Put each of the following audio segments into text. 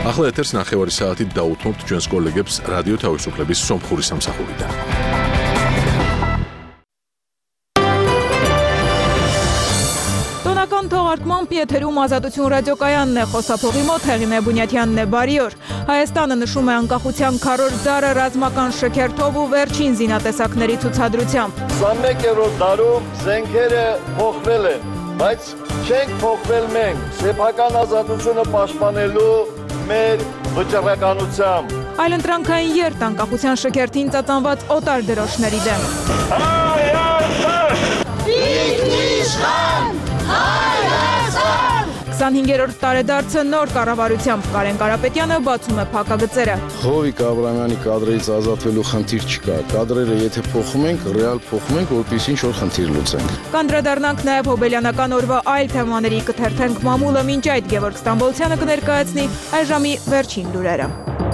ახლა ეთერს 9 საათით დაუთმობთ ჩვენს კოლეგებს რადიო თავისუფლების სომხური სამსახურიდან. Տոնական թողարկման Եթերում Ազատություն ռադիոկայանն է, խոսափողի մոտ Հեղինե Բունյաթյանն է, բարի օր։ Հայաստանը նշում է անկախության 100-րդ դարը ռազմական շքերթով ու վերջին զինատեսակների ցուցադրությամբ։ 21-րդ դարում զենքերը փոխվել են, բայց չենք փոխվել մենք, սեփական ազատությունը պաշտպանելու մեր վճռականությամբ։ Այլընտրանքային երթ անկախության շքերթին ծածանված օտար դրոշների դեմ։ Ինքնիշխան Հայաստան! 25-րդ տարեդարձը նոր կառավարությամբ Կարեն Կարապետյանը բացում է փակագծերը։ Հովիկ Աբրամյանի կադրերից ազատվելու խնդիր չկա։ Կադրերը եթե փոխում ենք, ռեալ փոխում ենք, որպեսզի ինչ-որ խնդիր լուծենք։ Կանդրադառնանք նաև հոբելյանական օրվա այլ թեմաների, կթերթենք մամուլը, մինչ այդ Գևորգ Ստամբոլցյանը կներկայացնի այժմի վերջին լուրերը։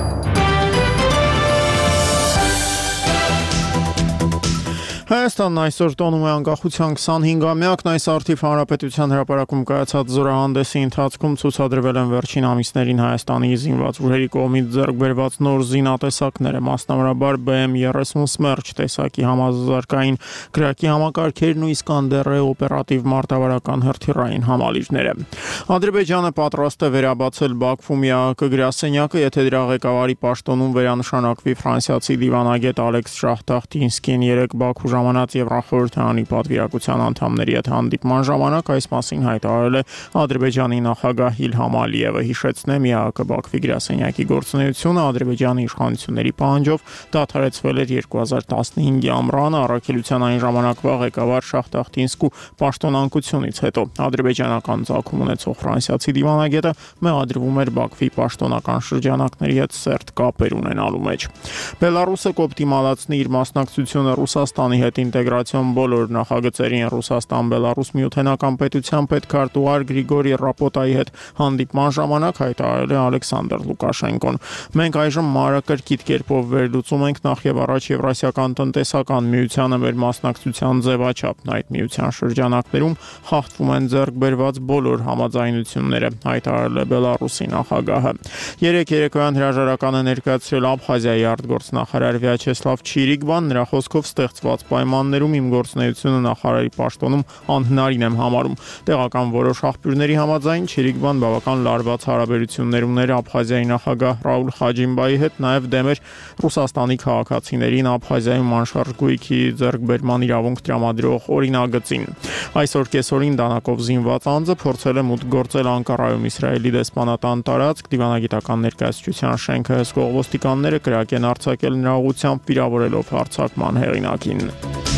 Հայաստանն այսօր տոնում է անկախության 25-ամյակն, այս առթիվ Հանրապետության հրապարակում կայացած զորահանդեսի ընթացքում ցուցադրվել են վերջին ամիսներին Հայաստանի զինված ուժերի կողմից ձեռք բերված նոր զինատեսակները, մասնավորաբար BM-30 Smerch տեսակի համազարգային գրակի համակարգերն ու Իսկանդեր-E օպերատիվ մարտավարական հրթիռային համալիրները։ Ադրբեջանը պատրաստ է վերաբացել Բաքվում ԵԱՀԿ գրասենյակը, եթե դրա ղեկավարի պաշտոնում վերանշանակվի ֆրանսիացի դիվանագետ Ալեքս Շահտախտինսկին 3 Բաքու ժամանած Եվրախորհրդարանի պատվիրակության անդամների հետ հանդիպման ժամանակ այս մասին հայտարարել է Ադրբեջանի նախագահ Իլհամ Ալիևը, հիշեցնեմ ԵԱՀԿ Բաքվի գրասենյակի գործունեությունը Ադրբեջանի իշխանությունների պահանջով դադարեցվել էր 2015-ի ամռանը առաքելության այն ժամանակվա ղեկավար Շահտախտինսկու պաշտոնանկությունից հետո։ Ադրբեջանական ցակում ունեցող ֆրանսիացի դիվանագետը մեղադրվում էր Բաքվի պաշտոնական շրջանակների հետ սերտ կապեր ունենալու մեջ։ Բելարուսը կօպտիմալացնի իր մասնակցությունը Ռուսաստանի հետ ինտեգրացիոն բոլոր նախագծերին Ռուսաստան-Բելարուս միութենական պետության պետքարտուղար Գրիգորի Ռապոտայի հետ հանդիպման ժամանակ հայտարարել է Ալեքսանդր Լուկաշենկոն։ Մենք այժմ մանրակրկիտ կերպով վերլուծում ենք նախ եւ առաջ Եվրասիական տնտեսական միությանը մեր մասնակցության ձևաչափն, այդ միության շրջանակներում խախտվում են ձեռք բերված բոլոր համաձայնությունները, հայտարարել է Բելարուսի նախագահը։ Երեկոյան հրաժարական է ներկայացրել Աբխազիայի արտգործնախարար Վյաչեսլավ Չիրիգվան, նրա խոսքով ստեղծված պայմաններում իմ գործունեությունը նախարարի պաշտոնում անհնարին եմ համարում։ Տեղական որոշ աղբյուրների համաձայն Չիրիգվան բավական լարված հարաբերություններ ուներ Աբխազիայի նախագահ Ռաուլ Խաջիմբայի հետ, նաև դեմ էր Ռուսաստանի քաղաքացիներին Աբխազիայում անշարժ գույքի ձեռքբերման իրավունք տրամադրող օրինագծին։ Այսօր կեսօրին դանակով զինված անձը փորձել է մուտք գործել Անկարայում Իսրայելի դեսպանատան տարածք, դիվանագիտական ներկայացության շենքը հսկող ոստիկանները կրակ են արձակել նրա ուղղությամբ, վիրավորելով հարձակման հեղինակին։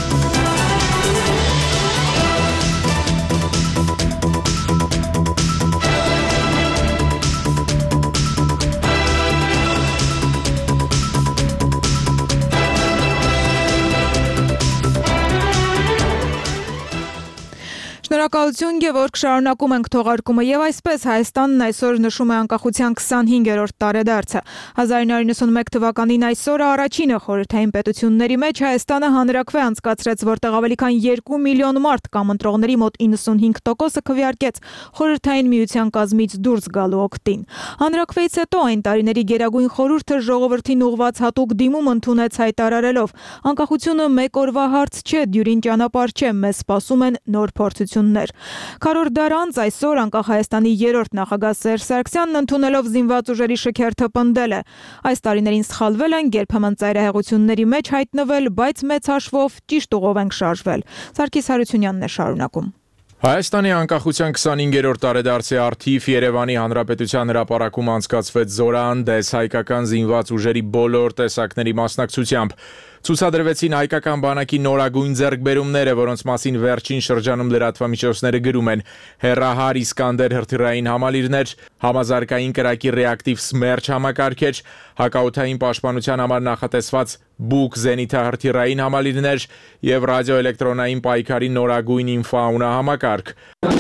Շնորհակալություն Գևորգ, շարունակում ենք թողարկումը եւ այսպես Հայաստանն այսօր նշում է անկախության 25-րդ տարեդարձը։ 1991 թվականին այսօրը առաջինը խորհրդային պետությունների մեջ Հայաստանը հանրաքվե անցկացրեց, որտեղ ավելի քան 2 միլիոն մարդ կամ ընտրողների մոտ 95%-ը քվեարկեց խորհրդային միության կազմից դուրս գալու օգտին։ Հանրաքվեից հետո այն տարիների Գերագույն խորհուրդը ժողովրդին ուղղված հատուկ դիմում ընդունեց հայտարարելով. անկախությունը մեկ օրվա հարց չէ, դյուրին ճանապարհ չէ, մեզ սպասում են նոր փորձություններ։ 100 դար անց այսօր անկախ Հայաստանի 3-րդ նախագահ Սերժ Սարգսյանն ընդունելով զինված ուժերի շքերթը պնդել է. այս տարիներին սխալվել են, երբեմն ծայրահեղությունների մեջ հայտնվել, բայց մեծ հաշվով ճիշտ ուղով ենք շարժվել։ Սարգիս Հարությունյանն է շարունակում։ Հայաստանի անկախության 25-րդ տարեդարձի առթիվ Երևանի Հանրապետության հրապարակում անցկացվեց զորահանդես հայկական զինված ուժերի բոլոր տեսակների մասնակցությամբ։ Ցուցադրվեցին հայկական բանակի նորագույն ձեռքբերումները, որոնց մասին վերջին շրջանում լրատվամիջոցները գրում են. հեռահար Իսկանդեր հրթիռային համալիրներ, համազարգային կրակի ռեակտիվ Smerch համակարգեր, հակաօդային պաշտպանության համար նախատեսված Buk զենիթահրթիռային համալիրներ եւ ռադիոէլեկտրոնային պայքարի նորագույն Infauna համակարգ։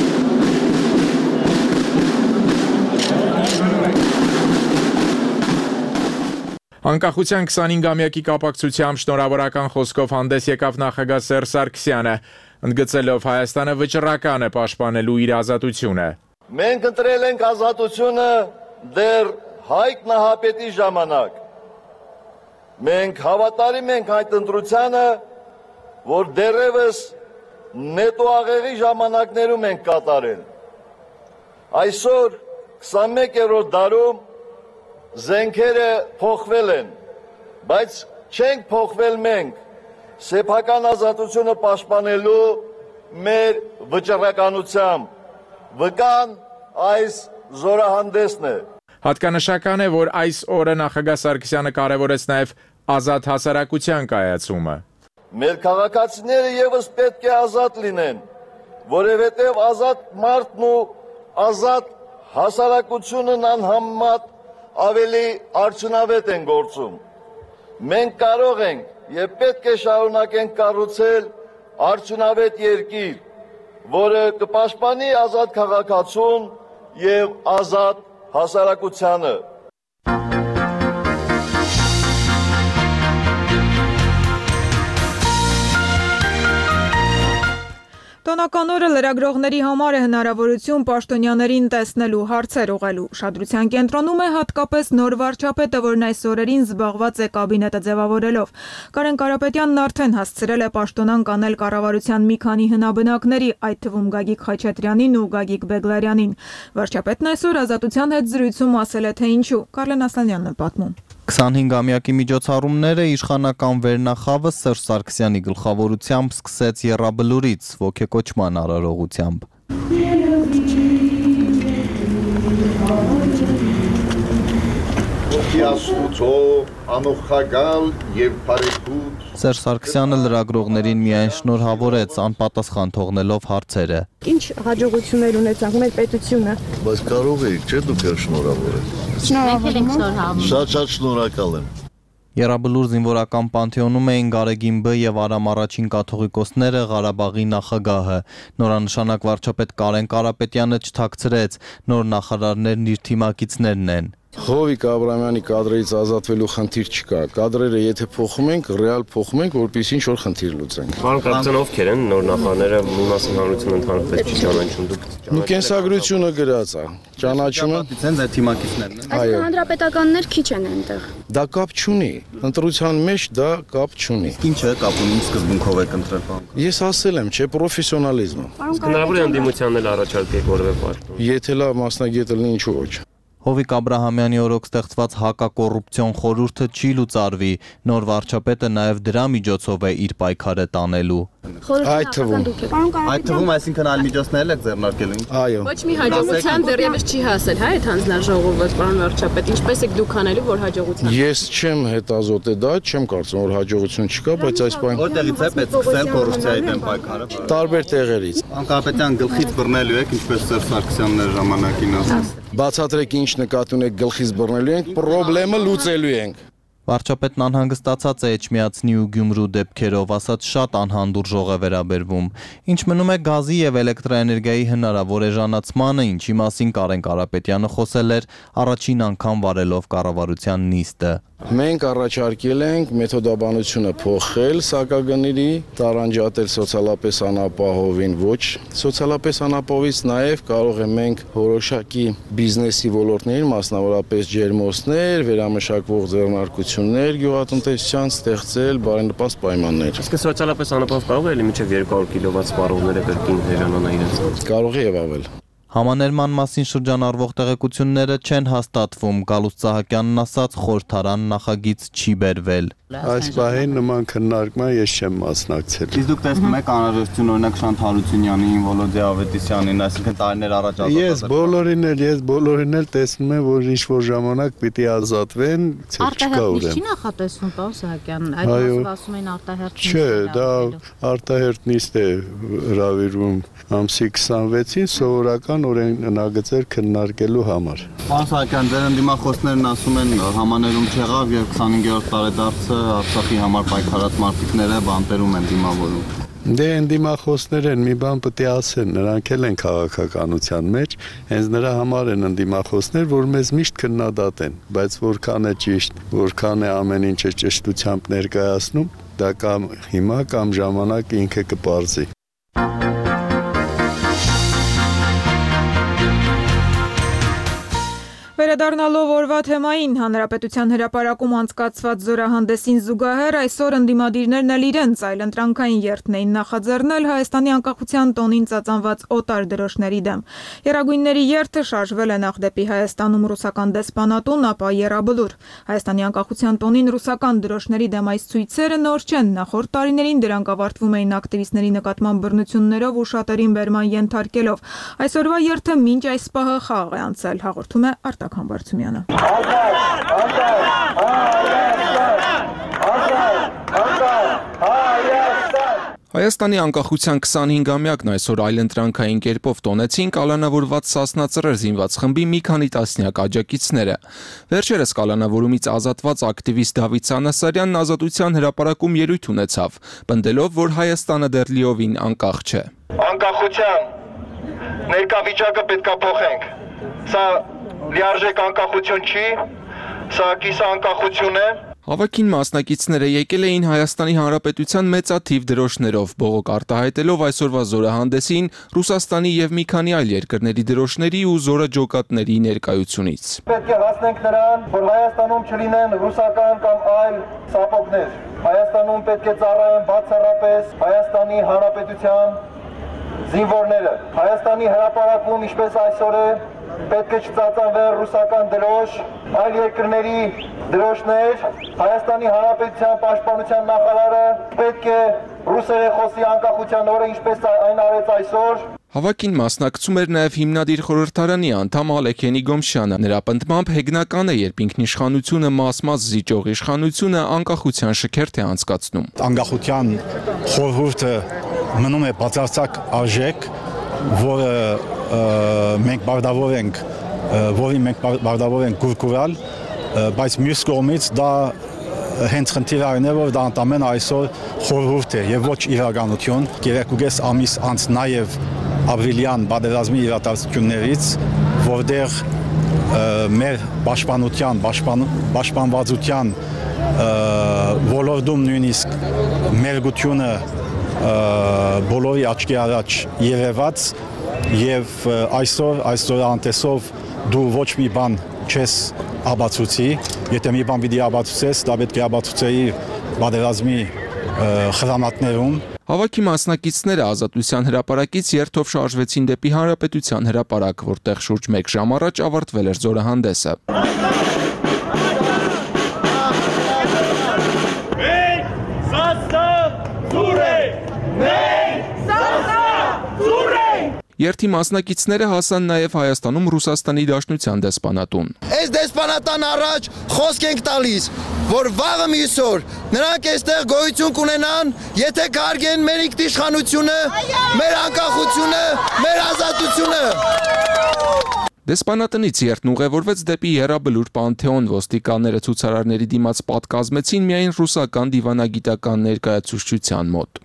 Անկախության 25-ամյակի կապակցությամբ շնորհավորական խոսքով հանդես եկավ նախագահ Սերժ Սարգսյանը, ընդգծելով Հայաստանը վճռական է պաշտպանելու իր ազատությունը։ Մենք ընտրել ենք ազատությունը դեռ Հայկ Նահապետի ժամանակ մենք հավատարիմ ենք այդ ընտրությանը, որ դեռևս նետոաղեղի ժամանակներում ենք կատարել։ Այսօր 21-րդ դարում զենքերը փոխվել են, բայց չենք փոխվել մենք սեփական ազատությունը պաշտպանելու մեր վճռականությամբ։ Վկան այս զորահանդեսն է։ Հատկանշական է, որ այս օրը նախագահ Սարգսյանը կարևորեց նաև ազատ հասարակության կայացումը։ Մեր քաղաքացիները եւս պետք է ազատ լինեն, որովհետեւ ազատ մարդն ու ազատ հասարակությունն անհամեմատ ավելի արդյունավետ են գործում։ Մենք կարող ենք եւ պետք է շարունակենք կառուցել արդյունավետ երկիր, որը կպաշտպանի ազատ քաղաքացուն եւ ազատ հասարակությանը։ Տոնական օրը լրագրողների համար է հնարավորություն պաշտոնյաներին տեսնելու, հարցեր ուղղելու։ Ուշադրության կենտրոնում է հատկապես նոր վարչապետը, որն այս օրերին զբաղված է կաբինետը ձևավորելով։ Կարեն Կարապետյանն արդեն հասցրել է պաշտոնանկ անել կառավարության մի քանի հնաբնակների, այդ թվում Գագիկ Խաչատրյանին ու Գագիկ Բեգլարյանին։ Վարչապետն այսօր Ազատության հետ զրույցում ասել է, թե ինչու։ Կարլեն Ասլանյանն է պատմում։ 25-ամյակի միջոցառումները իշխանական վերնախավը Սերժ Սարգսյանի գլխավորությամբ սկսեց Եռաբլուրից ոգեկոչման արարողությամբ։ Սերժ Սարգսյանը լրագրողներին միայն շնորհավորեց, անպատասխան թողնելով հարցերը։ Ինչ հաջողություններ ունեցանք մեր պետությունը։ Բայց կարող եք, չէ՞ դուք շնորհավորել։ Շատ շնորհակալ եմ։ Եռաբլուր զինվորական պանթեոնում էին Գարեգին Բ եւ Արամ առաջին կաթողիկոսները, Ղարաբաղի նախագահը։ Նորանշանակ վարչապետ Կարեն Կարապետյանը չթաքցրեց, նոր նախարարներն իր թիմակիցներն են։ Հովիկ Աբրամյանի կադրերից ազատվելու խնդիր չկա։ Կադրերը եթե փոխում ենք, ռեալ փոխում ենք, որպեսզի ինչ-որ խնդիր լուծենք։ Պարոն Կարապետյան, ովքեր են նոր նախարարները, մի մասն հանրությունը ընդհանրապես չի ճանաչում, դուք Ու կենսագրությունը գրած է։ Ճանաչում եմ։ Դեն ձեր թիմակիցներն են։ Այս հանրապետականներ քիչ են այնտեղ։ Դա կապ չունի։ Ընտրության մեջ դա կապ չունի։ Ինչ է կապում, ինչ սկզբունքով եք ընտրել բան։ Ես ասել եմ, չէ, պրոֆեսիոնալիզմը։ հնարավոր է ընդդիմությանն էլ առաջարկեք որևէ պաշտոն։ Եթե լավ մասնագետ լինի, ինչու ոչ։ Հովիկ Աբրահամյանի օրոք ստեղծված հակակոռուպցիոն խորհուրդը չի լուծարվի, նոր վարչապետը նաև դրա միջոցով է իր պայքարը տանելու։ Այդ թվում։ Այդ թվում, այսինքն այլ միջոցներ եք ձեռնարկելու։ Այո։ Ոչ մի հաջողության դեռևս չի հասել, հա, այդ հանձնաժողովը, պարոն վարչապետ, ինչպես եք դուք անելու, որ հաջողության։ Ես չեմ հետազոտել դա, չեմ կարծում, որ հաջողություն չկա, բայց այս բան Որտեղից է պետք սկսել կոռուպցիայի դեմ պայքարը։ տարբեր տեղերից։ Պարոն Կարապետյան, գլխից բռնելու եք, ինչպես Սերժ Սարգսյանն էր ժամանակին ասում։ Բացատրեք ինչ նկատի ունեք գլխից բռնելու ենք, խնդրեմը լուծելու ենք։ Վարչապետն անհանգստացած է Էջմիածնի ու Գյումրու դեպքերով, ասած շատ անհանդուրժող է վերաբերվում։ Ինչ մնում է գազի եւ էլեկտրաէներգիայի հնարավոր էժանացմանը, ինչի մասին Կարեն Կարապետյանը խոսել էր առաջին անգամ վարելով կառավարության նիստը։ Մենք առաջարկել ենք մեթոդաբանությունը փոխել սակագների, տարանջատել սոցիալապես անապահովին ոչ, սոցիալապես անապահովից նաև կարող ենք որոշակի բիզնեսի ոլորտներին, մասնավորապես ջերմոցներ, վերամշակվող ձեռնարկություններ, գյուղատնտեսության ստեղծել բարենպաստ պայմաններ։ Իսկ սոցիալապես անապահով կարող է մինչև 200 կիլովատ սպառողները կրկին հերանանա իրենց։ Կարող է եւ ավել։ Համաներման մասին շրջանառվող տեղեկությունները չեն հաստատվում, Գալուստ Սահակյանն ասաց, խորհրդարան նախագիծ չի բերվել։ Այս պահին նման քննարկման ես չեմ մասնակցել։ Իսկ դուք տեսնում եք անհրաժեշտություն օրինակ Շանթ Հարությունյանին, Վոլոդիա Ավետիսյանին, այսինքն տարիներ առաջ Ես բոլորին էլ տեսնում եմ, որ ինչ-որ ժամանակ պիտի ազատվեն, չկա ուրեմն։ Չի նախատեսվում, պարոն Սահակյան, այդ մասով ասում են արտահերթ։ Չէ, դա արտահերթ նիստ է հրավիրվում ամսի 26-ին սովորական օրենագծեր քննարկելու համար։ Պարոն Սահակյան, ձեր ընդդիմախոսներն ասում են համաներում չեղավ եւ 25-րդ տարեդարձը Արցախի համար պայքարած մարտիկները բանտերում են դիմավորում։ Դե ընդդիմախոսներ են, մի բան պետք է ասեն, նրանք էլ են քաղաքականության մեջ, հենց նրա համար են ընդդիմախոսներ, որ մեզ միշտ քննադատեն, բայց որքան է ճիշտ, որքան է ամեն ինչը ճշտությամբ ներկայացնում, դա կամ հիմա կամ ժամանակ ինքը կպարզի։ Վերադառնալով օրվա թեմային, Հանրապետության հրապարակում անցկացված զորահանդեսին զուգահեռ այսօր ընդդիմադիրներն էլ իրենց այլընտրանքային երթն էին նախաձեռնել Հայաստանի անկախության տոնին ծածանված օտար դրոշների դեմ։ Եռագույնների երթը շարժվել է նախ դեպի Հայաստանում ռուսական դեսպանատուն, ապա Եռաբլուր։ Հայաստանի անկախության տոնին ռուսական դրոշների դեմ այս ցույցերը նոր չեն, նախորդ տարիներին դրանք ավարտվում էին ակտիվիստների նկատմամբ բռնություններով ու շատերին բերման ենթարկելով։ Այսօրվա երթը մինչ այս պահը խաղ է անցել, հաղորդում է Արտակ Համբարձումյանը։ Հայաստանի անկախության 25-ամյակն այսօր այլընտրանքային կերպով տոնեցին կալանավորված Սասնա ծռեր զինված խմբի մի քանի տասնյակ աջակիցները։ Վերջերս կալանավորումից ազատված ակտիվիստ Դավիթ Սանասարյանն Ազատության հրապարակում ելույթ ունեցավ, պնդելով, որ Հայաստանը դեռ լիովին անկախ չէ։ Անկախության ներկա վիճակը պետք է փոխենք։ Սա լիարժեք անկախություն չի, սա կիսաանկախություն է։ Հավաքին մասնակիցները եկել էին Հայաստանի Հանրապետության մեծաթիվ դրոշներով, բողոք արտահայտելով այսօրվա զորահանդեսին Ռուսաստանի եւ մի քանի այլ երկրների դրոշների ու զորը ջոկատների ներկայությունից։ Պետք է հասնենք նրան, որ Հայաստանում չլինեն ռուսական կամ այլ սապոգներ։ Հայաստանում պետք է ծառայեն բացառապես Հայաստանի Հանրապետության զինվորները։ Հայաստանի հրապարակում, ինչպես այսօր է, պետք է չծածանվեն ռուսական դրոշ, այլ երկրների դրոշներ։ Հայաստանի Հանրապետության պաշտպանության նախարարը պետք է ռուսերեն խոսի անկախության օրը, ինչպես այն արեց այսօր։ Հավաքին մասնակցում էր նաև հիմնադիր խորհրդարանի անդամ Ալեքենի Գոմշյանը։ Նրա պնդմամբ հեգնական է, երբ ինքնիշխանությունը մաս-մաս զիջող իշխանությունը անկախության շքերթ է անցկացնում։ Անկախության խորհուրդը մնում է բացարձակ արժեք, որը մենք բարդավոր ենք գուրկուրալ, բայց մյուս կողմից դա հենց խնդիրն է, որ դա ընդամենը այսօր խորհուրդ է եւ ոչ իրականություն։ Երեկուգես ամիս անց նաեւ ապրիլյան պատերազմի իրադարձություններից, որտեղ մեր պաշտպանվածության ոլորտում նույնիսկ մերգությունը բոլորի աչքի առաջ երևաց եւ այսօր անտեսով դու ոչ մի բան չես աբացուցի, եթե մի բան պիտի աբացուցես, դա պետք է աբացուցեի պատերազմի խրամատներում։ Հավաքի մասնակիցները Ազատության հրապարակից երթով շարժվեցին դեպի Հանրապետության հրապարակ, որտեղ շուրջ 1 ժամ առաջ ավարտվել էր զորահանդեսը։ Երթի մասնակիցները հասան նաև Հայաստանում Ռուսաստանի Դաշնության դեսպանատուն։ Այս դեսպանատան առաջ խոսք ենք տալիս, որ վաղը մյուս օր նրանք այստեղ գոյություն կունենան, եթե կարգեն մեր ինքնիշխանությունը, մեր անկախությունը, մեր ազատությունը։ Դեսպանատնից երթն ուղևորվեց դեպի Եռաբլուր Պանթեոն, ոստիկանները ցուցարարների դիմաց պատկազմեցին միայն ռուսական դիվանագիտական ներկայացուցչության մոտ։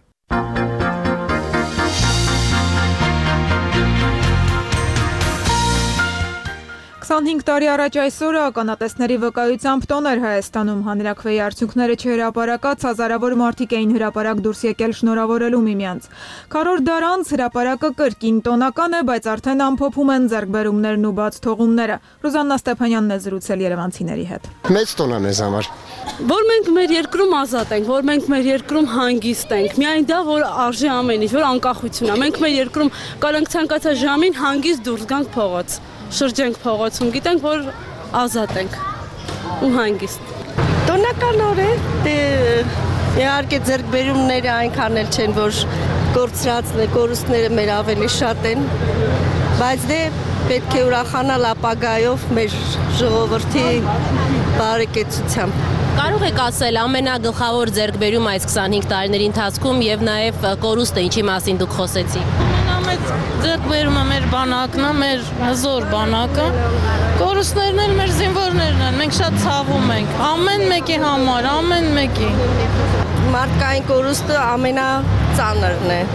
25 տարի առաջ այսօրը ականատեսների վկայությամբ տոն էր Հայաստանում, հանրաքվեի արդյունքները չհրապարակած հազարավոր մարդիկ էին հրապարակ դուրս եկել շնորհավորելու միմյանց։ Քառորդ դար անց հրապարակը կրկին տոնական է, բայց արդեն ամփոփում են ձեռքբերումներն ու բաց թողումները։ Ռուզաննա Ստեփանյանն է զրուցել երևանցիների հետ։ Մեծ տոն է մեզ համար։ Որ մենք մեր երկրում ազատ ենք, որ մենք մեր երկրում հանգիստ ենք, միայն դա, որ արժի ամեն ինչ, որ անկախություն է։ Մենք մեր երկրում կարող ենք ցանկացած ժամին հանգիստ դուրս գանք փողոց, շրջենք փողոցում, գիտենք, որ ազատ ենք ու հանգիստ։ Տոնական օր է, իհարկե ձեռքբերումները այնքան էլ չեն, որ կորուստները մեր ավելի շատ են, բայց պետք է ուրախանալ ապագայով մեր ժողովրդի բարեկեցությամբ։ Կարող եք ասել ամենագլխավոր ձեռքբերում այս 25 տարիների ընթացքում եւ նաեւ կորուստը ինչի մասին դուք խոսեցիք։ Ամենամեծ ձեռքբերումը մեր բանակն է, մեր հզոր բանակը։ Կորուստներն էլ մեր զինվորներն են, մենք շատ ցավում ենք։ Ամեն մեկի համար, ամեն մեկի։ Մարդկային կորուստը ամենածանրն է։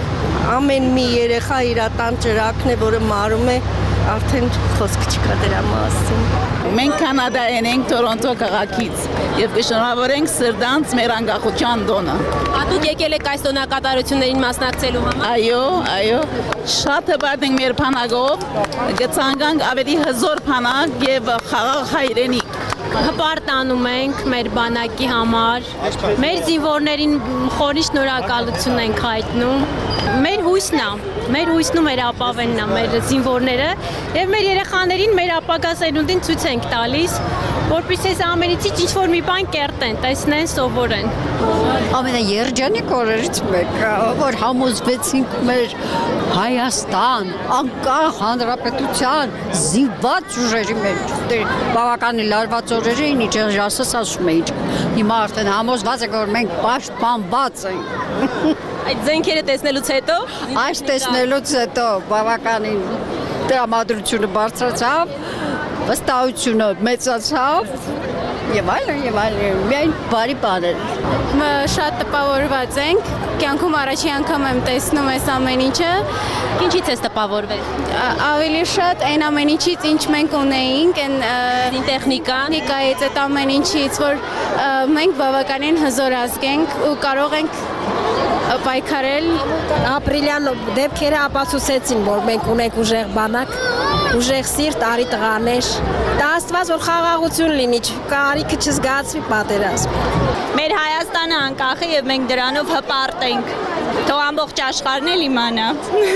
ամեն մի երեխա իր տան ճրակն է, որը մարում է, արդեն խոսք չկա դրա մասին։ Մենք Կանադայեն ենք Տորոնտո քաղաքից եւ կշնորհավորենք սրտանց մեր անկախության տոնը։ Դուք եկել եք այս տոնակատարություններին մասնակցելու համար։ Այո, շատ հպարտ ենք մեր բանակով, կցանկանք ավելի հզոր բանակ եւ խաղաղ հայրենիք։ Հպարտ անում ենք մեր բանակի համար, մեր զինվորներին խորին շնորհակալություն ենք հայտնում։ Մեր հույսն ու մեր ապավենն է մեր զինվորները եւ մեր երեխաներին մեր ապագա սերունդին ցույց ենք տալիս, որպեսզի այս ամենից ինչ-որ մի բան կերտեն, տեսնեն, սովորեն։ Ամենաերջանիկ օրերից մեկը, որ համոզվեցինք մեր Հայաստան, անկախ հանրապետության զինված ուժերի մեջ, բավական լարված օրեր էին, ինչ ասած ասում էի, հիմա արդեն համոզված եք, որ մենք պաշտպանված ենք։ Այդ զենքերը տեսնելուց հետո? Այս տեսնելուց հետո բավականին տրամադրությունը բարձրացավ, վստահությունը մեծացավ եւ այլն, միայն բարի բաներ։ Շատ տպավորված ենք, կյանքում առաջին անգամ եմ տեսնում այս ամեն ինչը։ Ինչից ես տպավորվել։ Ավելի շատ այն ամեն ինչից, ինչ մենք ունեինք, այն տեխնիկայից, այդ ամեն ինչից, որ մենք բավականին հզոր ազգ ենք ու կարող ենք պայքարել։ Ապրիլյան դեպքերը ապացուցեցին, որ մենք ունենք ուժեղ բանակ, ուժեղ սիրտ, արի տղաներ։ Դա Աստված որ խաղաղություն լինի, կարիքը չզգացվի պատերազմ։ Մեր Հայաստանը անկախ է եւ մենք դրանով հպարտ ենք։ Թող ամբողջ աշխարհն էլ իմանա։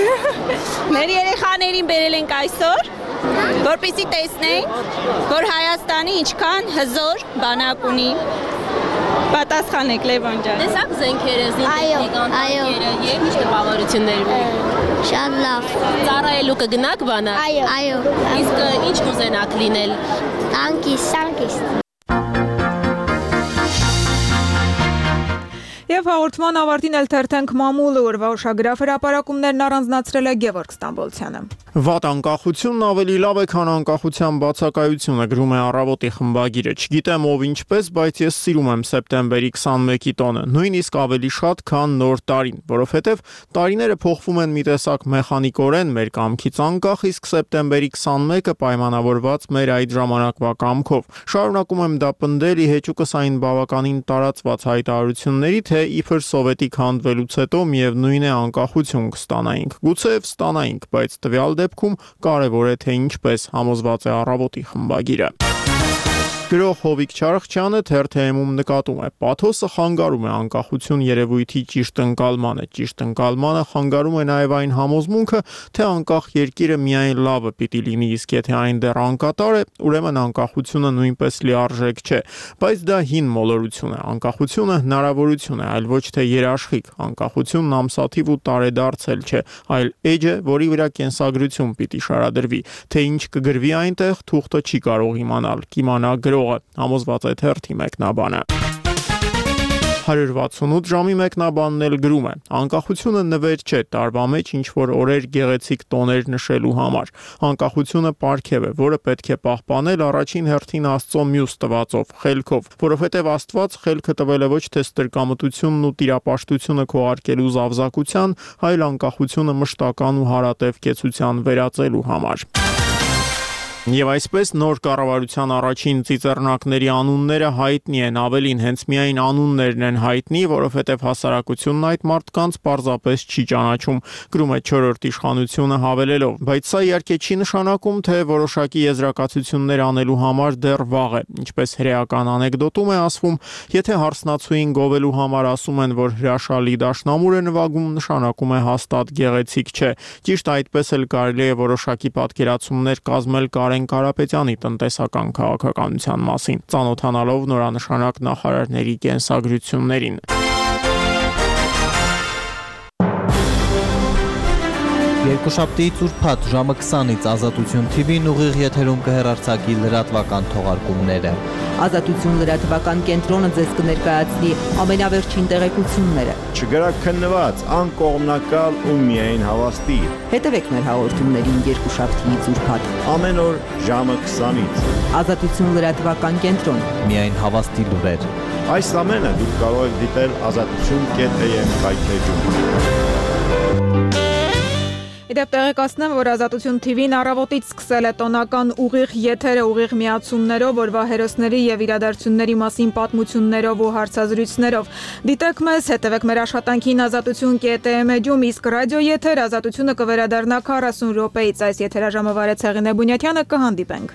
Մեր երեխաներին բերել ենք այսօր, որպեսզի տեսնեն, որ Հայաստանը ինչքան հզոր բանակ ունի։ Պատասխանեք Լևոն ջան։ Տեսաք զենքերը, զինտեխնիկան, եւ ինչ տպավորություններ ունի։ Շատ լավ։ Ծառայելու կգնաք բանակ։ Այո։ Իսկ ինչ կուզենաք լինել։ Տանկիստ։ Եվ հաղորդման ավարտին էլ թերթենք մամուլը օրվա ուշագրավ հրապարակումներն առանձնացրել է Գևորգ Ստամբոլցյանը։ Վատ անկախությունն ավելի լավ է, քան անկախության բացակայությունը, գրում է Առավոտի խմբագիրը։ Չգիտեմ ով ինչպես, բայց ես սիրում եմ սեպտեմբերի 21-ի տոնը, նույնիսկ ավելի շատ, քան նոր տարին, որովհետև տարիները փոխվում են մի տեսակ մեխանիկորեն մեր կամքից անկախ, իսկ սեպտեմբերի 21-ը պայմանավորված մեր այդ ժամանակվա կամքով։ Շարունակում եմ դա պնդել, ի հեճուկս այն բավականին տարածված հայտարարությունների, թե իբր սովետիկ հանդվելուց հետո միևնույն է անկախություն կստանայինք։ Գուցեև ստանայինք, բայց տվյալ դեպքում կարևոր է թե ինչպես, համոզված է Առավոտի խմբագիրը։ Գրող Հովիկ Չարխչյանը թերթ-ում նկատում է. Պաթոսը խանգարում է անկախություն երևույթի ճիշտ ընկալմանը։ Ճիշտ ընկալմանը խանգարում է նաև այն համոզմունքը, թե անկախ երկիրը միայն լավը պիտի լինի, իսկ եթե այն դեռ անկատար է, ուրեմն անկախությունը նույնպես լիարժեք չէ։ Բայց դա հին մոլորություն է։ Անկախությունը հնարավորություն է, այլ ոչ թե երաշխիք։ Անկախությունն ամսաթիվ ու տարեդարձել չէ, այլ էջ է, որի վրա կենսագրություն պիտի շարադրվի։ Թե ինչ կգրվի այնտեղ, թուղթը չի կարող իմանալ։ Կիմանա գրողը, համոզված է թերթի մեկնաբանը։ 168 ժամի մեկնաբանն էլ գրում է. Անկախությունը նվեր չէ, տարվա մեջ ինչ-որ օրեր գեղեցիկ տոներ նշելու համար։ Անկախությունը պարգև է, որը պետք է պահպանել առաջին հերթին Աստծո մյուս տվածով, խելքով, որովհետև Աստված խելքը տվել է ոչ թե ստրկամտությունն ու տիրապաշտությունը քողարկելու զավզակության, այլ անկախությունը մշտական ու հարատև կեցության վերածելու համար։ Եվ այսպես նոր կառավարության առաջին ծիծեռնակների անունները հայտնի են, ավելին հենց միայն անուններն են հայտնի, որովհետև հասարակությունն այդ մարդկանց պարզապես չի ճանաչում, գրում է 4-րդ իշխանությունը հավելելով, բայց սա իհարկե չի նշանակում, թե որոշակի եզրակացություններ անելու համար դեռ վաղ է, ինչպես հրեական անեկդոտում է ասվում, եթե հարսնացուին գովելու համար ասում են, որ հրաշալի դաշնամուր է նվագում, նշանակում է հաստատ գեղեցիկ չէ, ճիշտ այդպես էլ կարելի է որոշակի պատկերացումներ կազմել Կարեն Կարապետյանի տնտեսական քաղաքականության մասին, ծանոթանալով նորանշանակ նախարարների կենսագրություններին։ Երկուշաբթիից ուրբաթ ժամը 20-ից Ազատություն TV-ն ուղիղ եթերում կհեռարձակի լրատվական թողարկումները։ Ազատություն լրատվական կենտրոնը ձեզ կներկայացնի ամենավերջին տեղեկությունները։ Չգրակ քննված, անկողմնակալ ու միայն հավաստի։ Հետևեք մեր հաղորդումներին երկուշաբթիից ուրբաթ։ Ամեն օր ժամը 20-ից։ Ազատություն լրատվական կենտրոն։ Միայն հավաստի լուրեր։ Այս ամենը դուք կարող եք դիտել azatutun.am հայթեջում։ Իդեպ տեղեկացնեմ, որ Ազատություն TV-ն առավոտից սկսել է տոնական ուղիղ եթերը ուղիղ միացումներով, որվա հերոսների եւ իրադարձությունների մասին պատմություններով ու հարցազրույցներով։ Դիտեք մեզ, հետևեք մեր աշխատանքին azatutun.am էջում, իսկ ռադիո եթեր Ազատությունը կվերադառնա 40 րոպեից։ Այս եթերաժամը վարեց Հեղինե Բունյաթյանը, կհանդիպենք։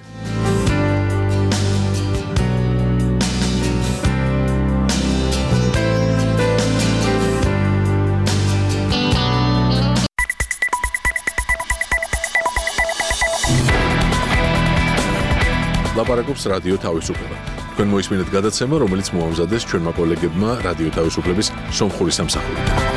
Լապարակոպս ռադիո თავისუფლება. Თქვენ მოისმინეთ გადაცემა, რომელიც მოამზადეს ჩვენმა კოლეგებმა რადიო თავისუფლების სომხური სამსახურიდან.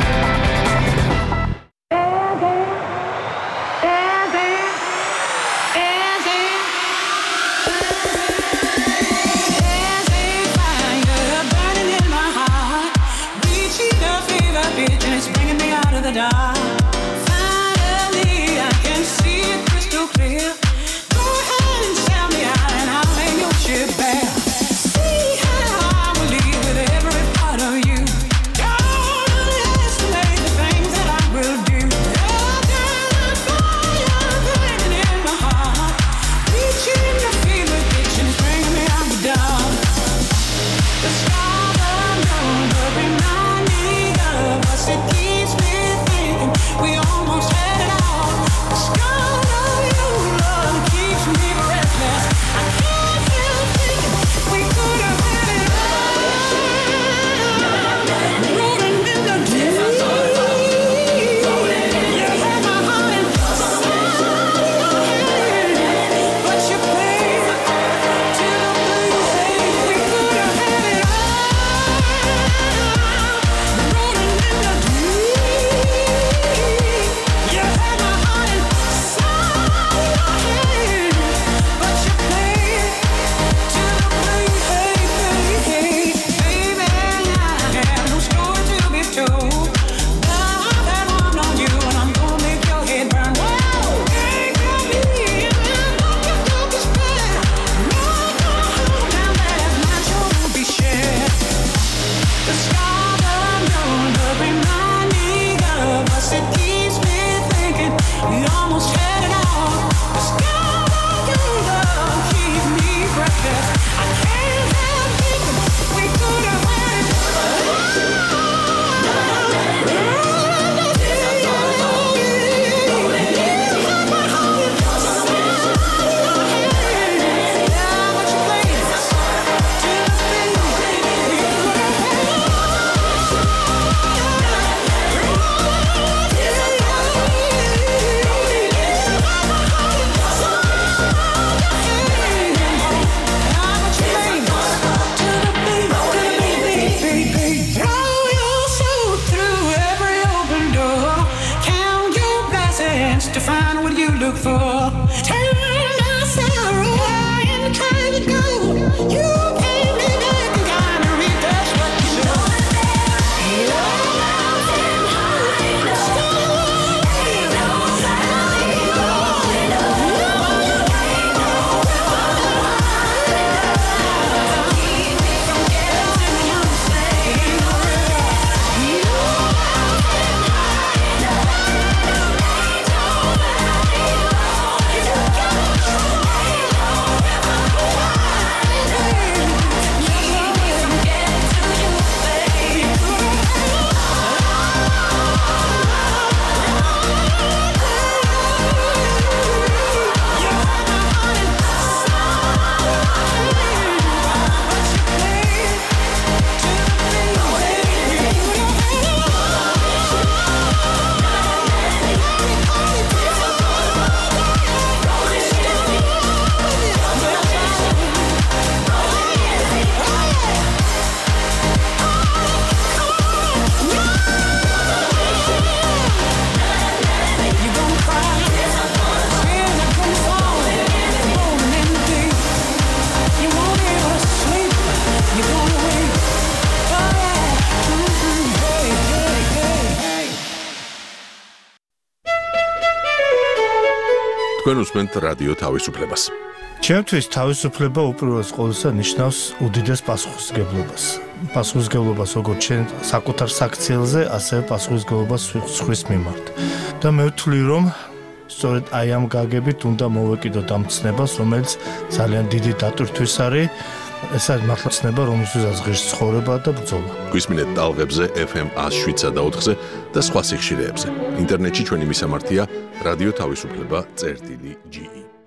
თქვენ უსმენთ რადიო თავისუფლებას. ჩემთვის თავისუფლება უპირველეს ყოვლისა ნიშნავს უდიდეს პასუხისმგებლობას. Პასუხისმგებლობას როგორც ჩვენ საკუთარ საქციელზე, ასევე პასუხისმგებლობას სხვის მიმართ. და მე ვთვლი, რომ სწორედ აი ამ გაგებით უნდა მოვეკიდოთ ამ ცნებას, რომელიც ძალიან დიდი დატვირთვის არის. ეს არის მართლა ცნება, რომელსაც ღირს ცხოვრება და ბრძოლა. გვისმინეთ ტალღებზე FM 107 და 4-ზე და სხვა სიხშირეებზე. ინტერნეტში ჩვენი მისამართია რადიო თავისუფლება.ge